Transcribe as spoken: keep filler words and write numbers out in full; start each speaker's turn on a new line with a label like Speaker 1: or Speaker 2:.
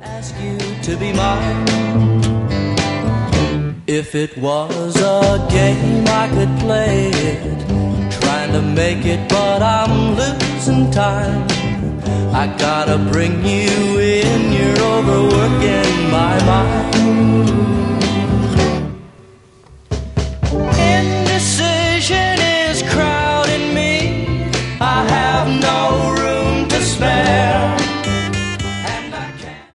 Speaker 1: Ask you to be mine. If it was a game, I could play it, trying to make it, but I'm losing time. I gotta bring you in your